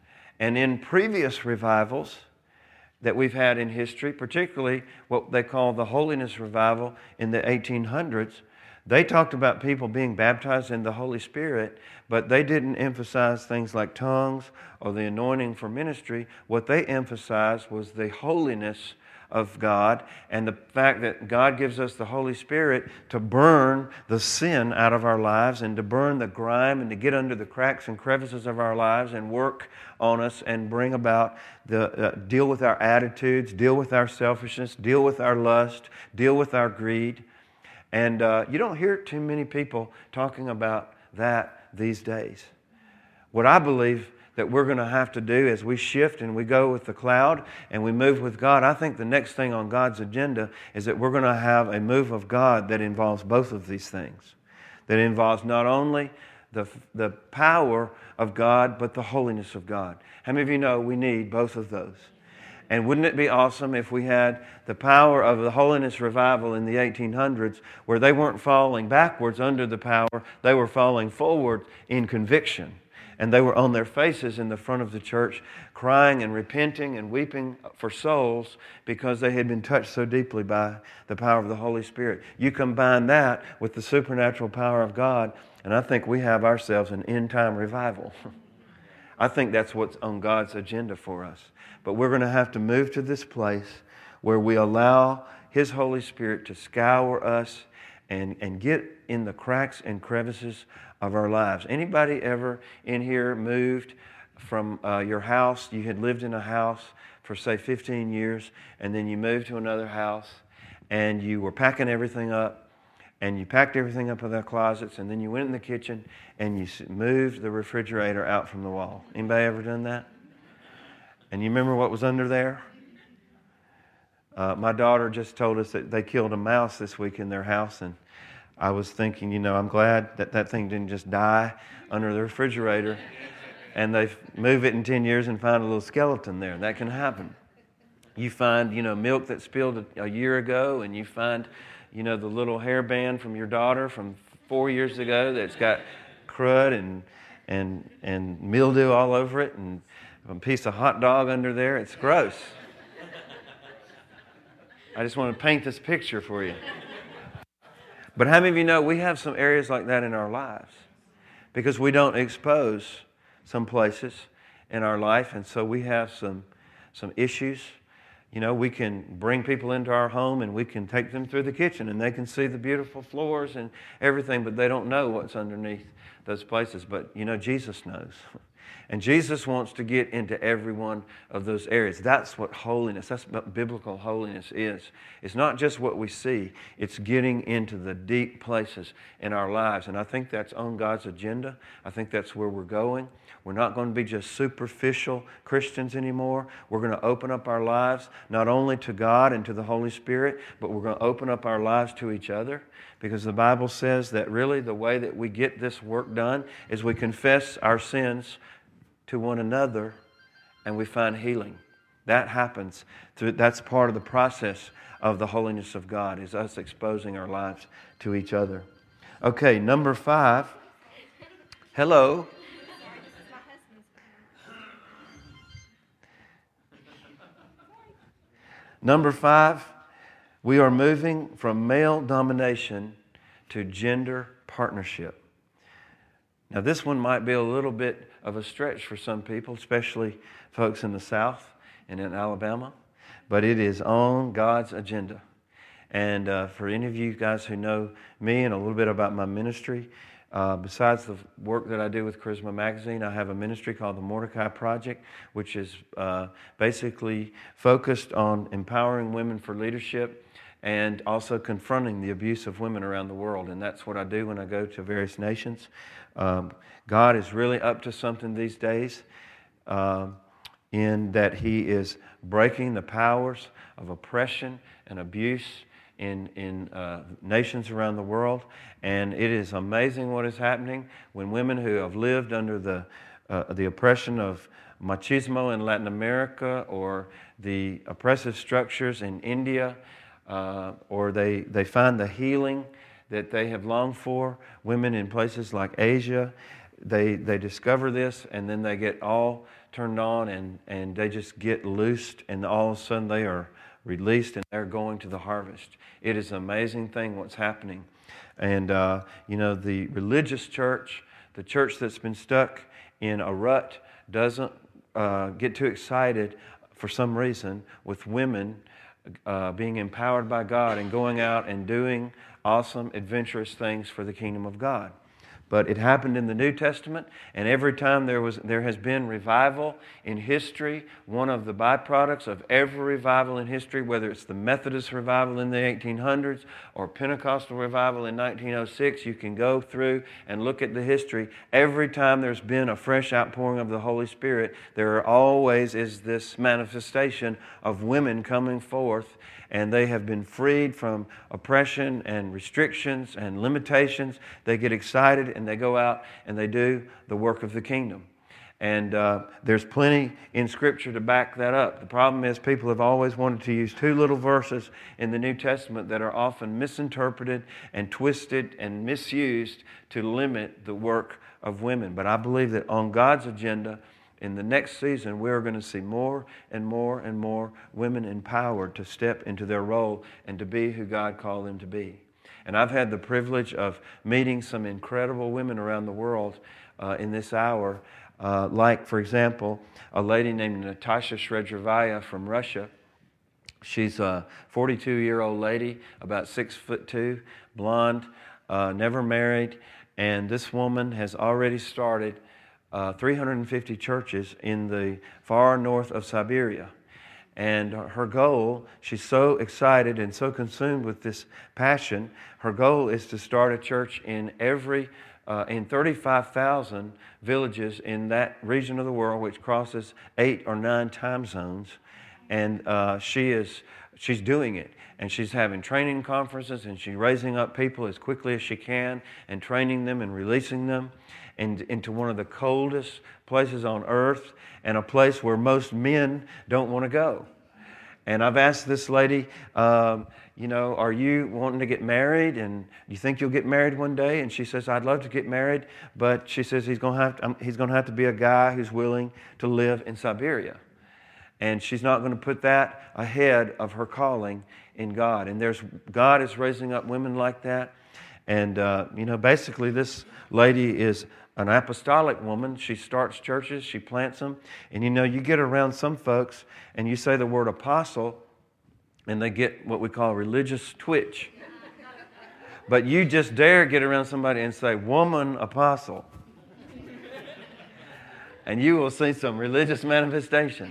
And in previous revivals that we've had in history, particularly what they call the Holiness Revival in the eighteen hundreds, they talked about people being baptized in the Holy Spirit, but they didn't emphasize things like tongues or the anointing for ministry. What they emphasized was the holiness of God and the fact that God gives us the Holy Spirit to burn the sin out of our lives and to burn the grime and to get under the cracks and crevices of our lives and work on us and bring about the uh, deal with our attitudes, deal with our selfishness, deal with our lust, deal with our greed. And uh, you don't hear too many people talking about that these days. What I believe that we're going to have to do as we shift and we go with the cloud and we move with God, I think the next thing on God's agenda is that we're going to have a move of God that involves both of these things. That involves not only the, the power of God, but the holiness of God. How many of you know we need both of those? And wouldn't it be awesome if we had the power of the Holiness Revival in the eighteen hundreds where they weren't falling backwards under the power, they were falling forward in conviction. And they were on their faces in the front of the church crying and repenting and weeping for souls because they had been touched so deeply by the power of the Holy Spirit. You combine that with the supernatural power of God, and I think we have ourselves an end-time revival. I think that's what's on God's agenda for us. But we're going to have to move to this place where we allow His Holy Spirit to scour us and, and get in the cracks and crevices of our lives. Anybody ever in here moved from uh, your house? You had lived in a house for, say, fifteen years, and then you moved to another house, and you were packing everything up, and you packed everything up in the closets, and then you went in the kitchen, and you moved the refrigerator out from the wall. Anybody ever done that? And you remember what was under there? Uh, my daughter just told us that they killed a mouse this week in their house, and I was thinking, you know, I'm glad that that thing didn't just die under the refrigerator, and they move it in ten years and find a little skeleton there. That can happen. You find, you know, milk that spilled a, a year ago, and you find, you know, the little hairband from your daughter from four years ago that's got crud and and and mildew all over it, and a piece of hot dog under there. It's gross. I just want to paint this picture for you. But how many of you know we have some areas like that in our lives? Because we don't expose some places in our life, and so we have some some issues. You know, we can bring people into our home and we can take them through the kitchen and they can see the beautiful floors and everything, but they don't know what's underneath those places. But, you know, Jesus knows. And Jesus wants to get into every one of those areas. That's what holiness, that's what biblical holiness is. It's not just what we see. It's getting into the deep places in our lives. And I think that's on God's agenda. I think that's where we're going. We're not going to be just superficial Christians anymore. We're going to open up our lives not only to God and to the Holy Spirit, but we're going to open up our lives to each other. Because the Bible says that really the way that we get this work done is we confess our sins to one another and we find healing. That happens through, that's part of the process of the holiness of God, is us exposing our lives to each other. Okay, number five. Hello. Number five, we are moving from male domination to gender partnership. Now, this one might be a little bit of a stretch for some people, especially folks in the South and in Alabama, but it is on God's agenda. And uh, for any of you guys who know me and a little bit about my ministry, uh, besides the work that I do with Charisma Magazine, I have a ministry called the Mordecai Project, which is uh, basically focused on empowering women for leadership and also confronting the abuse of women around the world. And that's what I do when I go to various nations. Um, God is really up to something these days uh, in that He is breaking the powers of oppression and abuse in, in uh, nations around the world. And it is amazing what is happening when women who have lived under the, uh, the oppression of machismo in Latin America or the oppressive structures in India, uh, or they, they find the healing that they have longed for. Women in places like Asia, they they discover this and then they get all turned on and, and they just get loosed and all of a sudden they are released and they're going to the harvest. It is an amazing thing what's happening. And, uh, you know, the religious church, the church that's been stuck in a rut doesn't uh, get too excited for some reason with women uh, being empowered by God and going out and doing awesome, adventurous things for the kingdom of God. But it happened in the New Testament, and every time there was there has been revival in history, one of the byproducts of every revival in history, whether it's the Methodist revival in the eighteen hundreds or Pentecostal revival in nineteen oh six, you can go through and look at the history. Every time there's been a fresh outpouring of the Holy Spirit, there always is this manifestation of women coming forth, and they have been freed from oppression and restrictions and limitations. They get excited and they go out and they do the work of the kingdom. And uh, there's plenty in Scripture to back that up. The problem is people have always wanted to use two little verses in the New Testament that are often misinterpreted and twisted and misused to limit the work of women. But I believe that on God's agenda, in the next season, we're going to see more and more and more women empowered to step into their role and to be who God called them to be. And I've had the privilege of meeting some incredible women around the world uh, in this hour. Uh, like, for example, a lady named Natasha Shredrovaya from Russia. She's a forty-two-year-old lady, about six foot two, blonde, uh, never married. And this woman has already started Uh, three hundred fifty churches in the far north of Siberia. And her goal, she's so excited and so consumed with this passion, her goal is to start a church in every, uh, in thirty-five thousand villages in that region of the world, which crosses eight or nine time zones. And uh, she is, she's doing it. And she's having training conferences and she's raising up people as quickly as she can and training them and releasing them and into one of the coldest places on earth and a place where most men don't want to go. And I've asked this lady, um, you know, are you wanting to get married? And do you think you'll get married one day? And she says, I'd love to get married, but she says he's going to have to, um, he's going to have to be a guy who's willing to live in Siberia. And she's not going to put that ahead of her calling in God. And there's God is raising up women like that. And, uh, you know, basically this lady is an apostolic woman. She starts churches, she plants them. And, you know, you get around some folks and you say the word apostle and they get what we call religious twitch. But you just dare get around somebody and say, woman apostle. And you will see some religious manifestation.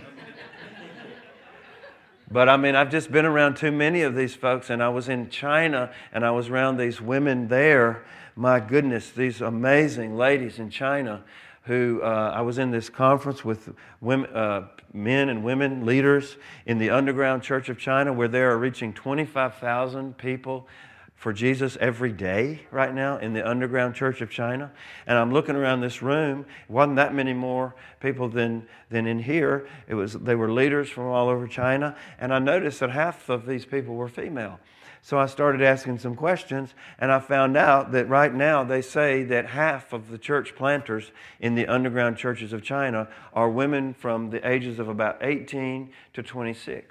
But I mean, I've just been around too many of these folks, and I was in China, and I was around these women there. My goodness, these amazing ladies in China who, uh, I was in this conference with women, uh, men and women leaders in the underground church of China, where they are reaching twenty-five thousand people for Jesus every day right now in the underground church of China. And I'm looking around this room. It wasn't that many more people than, than in here. It was they were leaders from all over China. And I noticed that half of these people were female. So I started asking some questions, and I found out that right now they say that half of the church planters in the underground churches of China are women from the ages of about eighteen to twenty-six.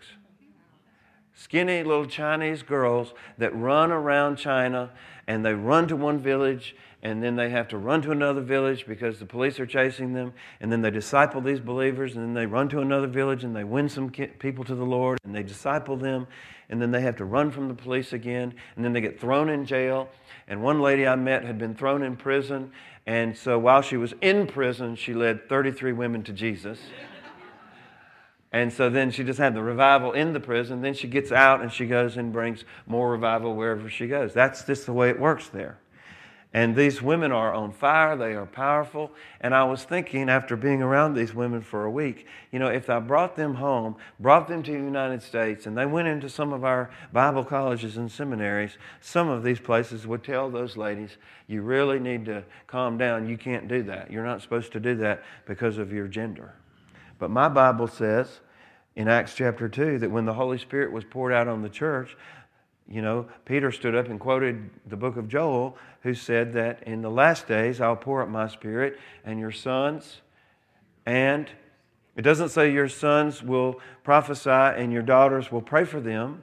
Skinny little Chinese girls that run around China, and they run to one village, and then they have to run to another village because the police are chasing them, and then they disciple these believers, and then they run to another village and they win some people to the Lord, and they disciple them, and then they have to run from the police again, and then they get thrown in jail. And one lady I met had been thrown in prison, and so while she was in prison, she led thirty-three women to Jesus. And so then she just had the revival in the prison. Then she gets out and she goes and brings more revival wherever she goes. That's just the way it works there. And these women are on fire. They are powerful. And I was thinking, after being around these women for a week, you know, if I brought them home, brought them to the United States, and they went into some of our Bible colleges and seminaries, some of these places would tell those ladies, you really need to calm down. You can't do that. You're not supposed to do that because of your gender. But my Bible says in Acts chapter two that when the Holy Spirit was poured out on the church, you know, Peter stood up and quoted the book of Joel, who said that in the last days I'll pour out my Spirit, and your sons, and it doesn't say your sons will prophesy and your daughters will pray for them,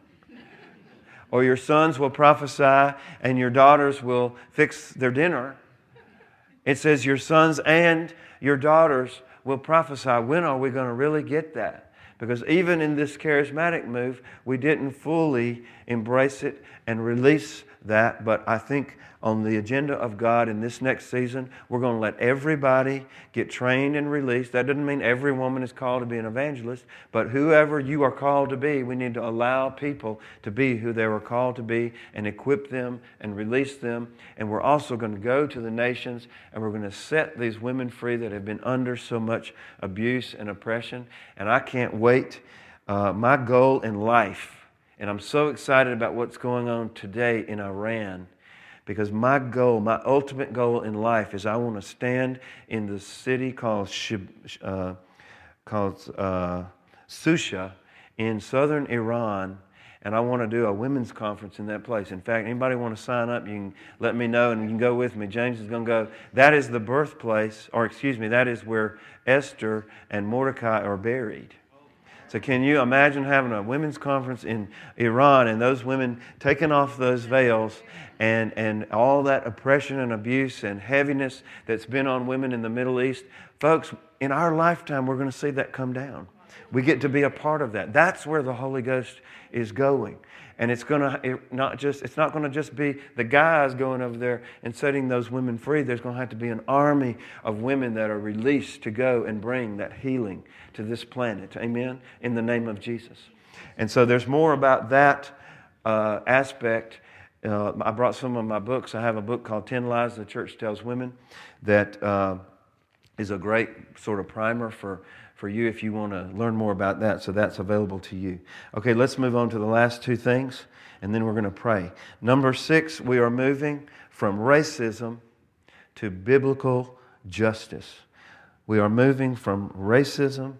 or your sons will prophesy and your daughters will fix their dinner. It says your sons and your daughters will prophesy. When are we going to really get that? Because even in this charismatic move, we didn't fully embrace it and release that. But I think on the agenda of God in this next season, we're going to let everybody get trained and released. That doesn't mean every woman is called to be an evangelist, but whoever you are called to be, we need to allow people to be who they were called to be and equip them and release them. And we're also going to go to the nations and we're going to set these women free that have been under so much abuse and oppression. And I can't wait. Uh, my goal in life, and I'm so excited about what's going on today in Iran, because my goal, my ultimate goal in life is I want to stand in the city called Shib, uh, called uh, Susha in southern Iran, and I want to do a women's conference in that place. In fact, anybody want to sign up, you can let me know and you can go with me. James is going to go. That is the birthplace, or excuse me, that is where Esther and Mordecai are buried. So can you imagine having a women's conference in Iran and those women taking off those veils and, and all that oppression and abuse and heaviness that's been on women in the Middle East? Folks, in our lifetime, we're going to see that come down. We get to be a part of that. That's where the Holy Ghost is going. And it's going to it not just it's not going to just be the guys going over there and setting those women free. There's going to have to be an army of women that are released to go and bring that healing to this planet. Amen? In the name of Jesus. And so there's more about that uh, aspect. Uh, I brought some of my books. I have a book called ten Lies the Church Tells Women that uh, is a great sort of primer for for you if you want to learn more about that. So that's available to you. Okay, let's move on to the last two things, and then we're going to pray. Number six, we are moving from racism to biblical justice. We are moving from racism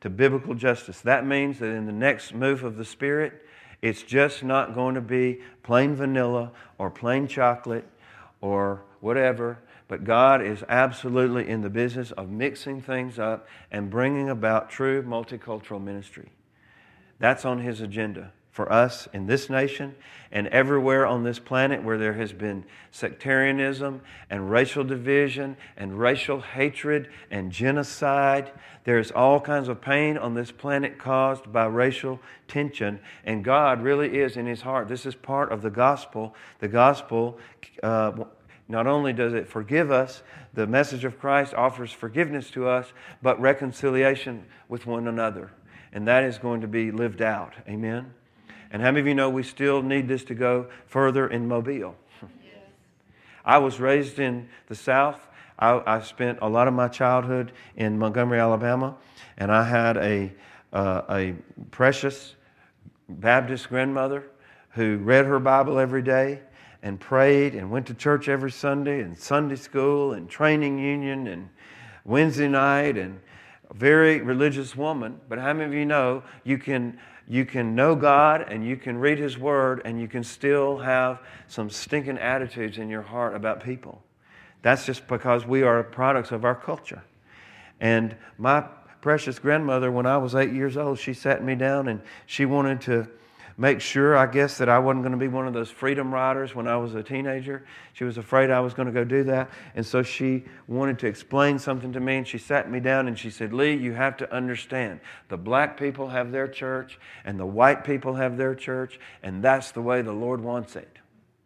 to biblical justice. That means that in the next move of the Spirit, it's just not going to be plain vanilla or plain chocolate or whatever, but God is absolutely in the business of mixing things up and bringing about true multicultural ministry. That's on His agenda for us in this nation and everywhere on this planet where there has been sectarianism and racial division and racial hatred and genocide. There's all kinds of pain on this planet caused by racial tension, and God really is in His heart. This is part of the gospel. The gospel, uh, not only does it forgive us, the message of Christ offers forgiveness to us, but reconciliation with one another. And that is going to be lived out. Amen? And how many of you know we still need this to go further in Mobile? Yes. I was raised in the South. I, I spent a lot of my childhood in Montgomery, Alabama, and I had a uh, a precious Baptist grandmother who read her Bible every day and prayed and went to church every Sunday and Sunday school and training union and Wednesday night, and a very religious woman. But how many of you know you can You can know God and you can read His Word and you can still have some stinking attitudes in your heart about people? That's just because we are products of our culture. And my precious grandmother, when I was eight years old, she sat me down and she wanted to make sure, I guess, that I wasn't going to be one of those freedom riders when I was a teenager. She was afraid I was going to go do that. And so she wanted to explain something to me, and she sat me down and she said, Lee, you have to understand, the black people have their church and the white people have their church, and that's the way the Lord wants it.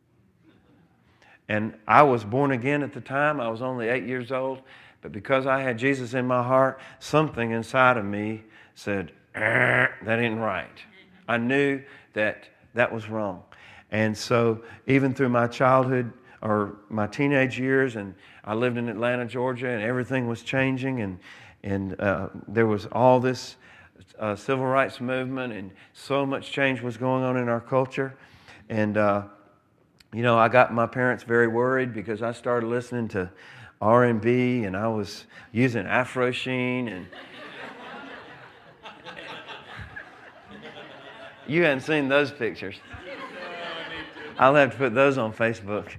And I was born again at the time. I was only eight years old. But because I had Jesus in my heart, something inside of me said, that ain't right. I knew that that was wrong. And so even through my childhood or my teenage years, and I lived in Atlanta, Georgia, and everything was changing, and and uh, there was all this uh, civil rights movement, and so much change was going on in our culture. And, uh, you know, I got my parents very worried because I started listening to R and B, and I was using Afro Sheen, and you hadn't seen those pictures. I'll have to put those on Facebook.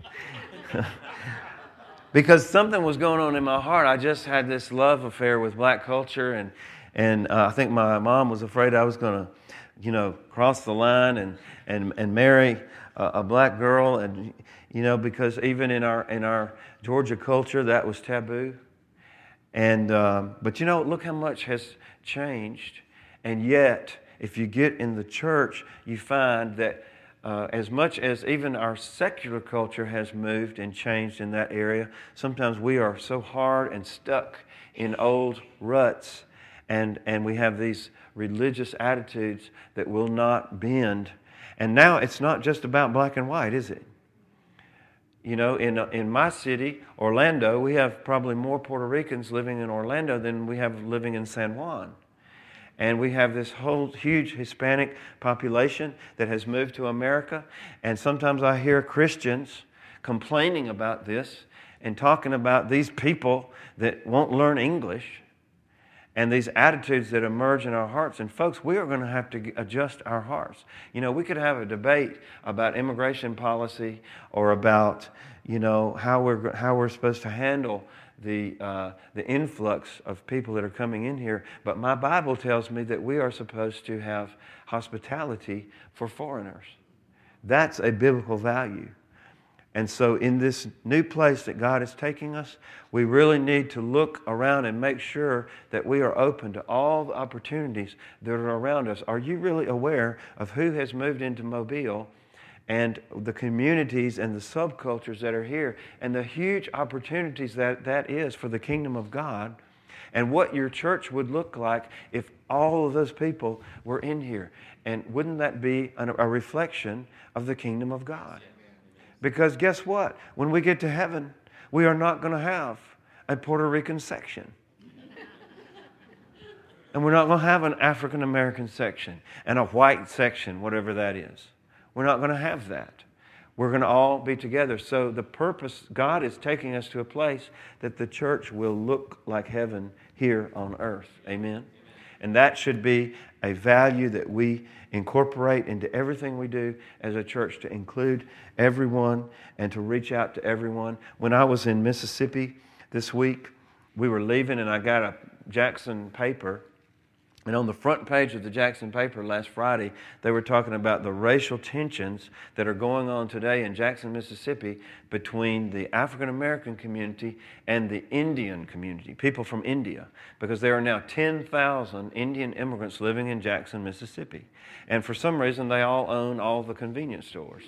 Because something was going on in my heart. I just had this love affair with black culture, and and uh, I think my mom was afraid I was going to, you know, cross the line and and and marry a, a black girl, and you know, because even in our in our Georgia culture that was taboo. And um, but you know, look how much has changed, and yet, if you get in the church, you find that uh, as much as even our secular culture has moved and changed in that area, sometimes we are so hard and stuck in old ruts, and, and we have these religious attitudes that will not bend. And now it's not just about black and white, is it? You know, in in my city, Orlando, we have probably more Puerto Ricans living in Orlando than we have living in San Juan. And we have this whole huge Hispanic population that has moved to America. And sometimes I hear Christians complaining about this and talking about these people that won't learn English and these attitudes that emerge in our hearts. And folks, we are going to have to adjust our hearts. You know, we could have a debate about immigration policy or about, you know, how we're how we're supposed to handle the uh, the influx of people that are coming in here. But my Bible tells me that we are supposed to have hospitality for foreigners. That's a biblical value. And so in this new place that God is taking us, we really need to look around and make sure that we are open to all the opportunities that are around us. Are you really aware of who has moved into Mobile and the communities and the subcultures that are here, and the huge opportunities that that is for the kingdom of God, and what your church would look like if all of those people were in here? And wouldn't that be a reflection of the kingdom of God? Because guess what? When we get to heaven, we are not going to have a Puerto Rican section. And we're not going to have an African American section and a white section, whatever that is. We're not going to have that. We're going to all be together. So the purpose, God is taking us to a place that the church will look like heaven here on earth. Amen? And that should be a value that we incorporate into everything we do as a church, to include everyone and to reach out to everyone. When I was in Mississippi this week, we were leaving and I got a Jackson paper. And on the front page of the Jackson paper last Friday, they were talking about the racial tensions that are going on today in Jackson, Mississippi, between the African American community and the Indian community, people from India, because there are now ten thousand Indian immigrants living in Jackson, Mississippi. And for some reason, they all own all the convenience stores.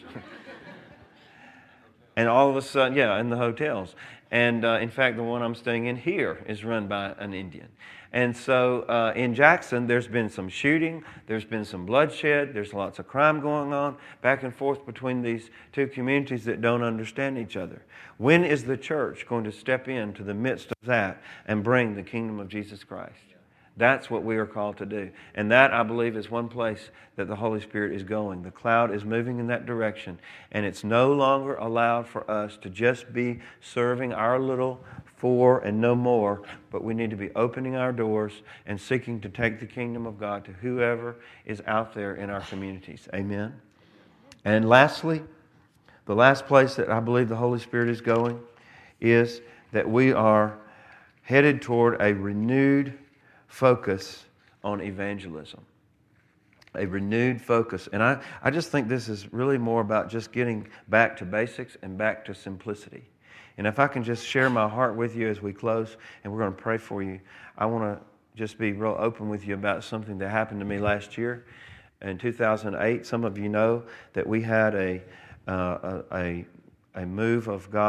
And all of a sudden, yeah, in the hotels. And uh, in fact, the one I'm staying in here is run by an Indian. And so uh, in Jackson, there's been some shooting, there's been some bloodshed, there's lots of crime going on back and forth between these two communities that don't understand each other. When is the church going to step into the midst of that and bring the kingdom of Jesus Christ? That's what we are called to do. And that, I believe, is one place that the Holy Spirit is going. The cloud is moving in that direction. And it's no longer allowed for us to just be serving our little four and no more, but we need to be opening our doors and seeking to take the kingdom of God to whoever is out there in our communities. Amen. And lastly, the last place that I believe the Holy Spirit is going is that we are headed toward a renewed focus on evangelism. A renewed focus. And I, I just think this is really more about just getting back to basics and back to simplicity. And if I can just share my heart with you as we close, and we're going to pray for you, I want to just be real open with you about something that happened to me last year. In two thousand eight, some of you know that we had a, uh, a, a move of God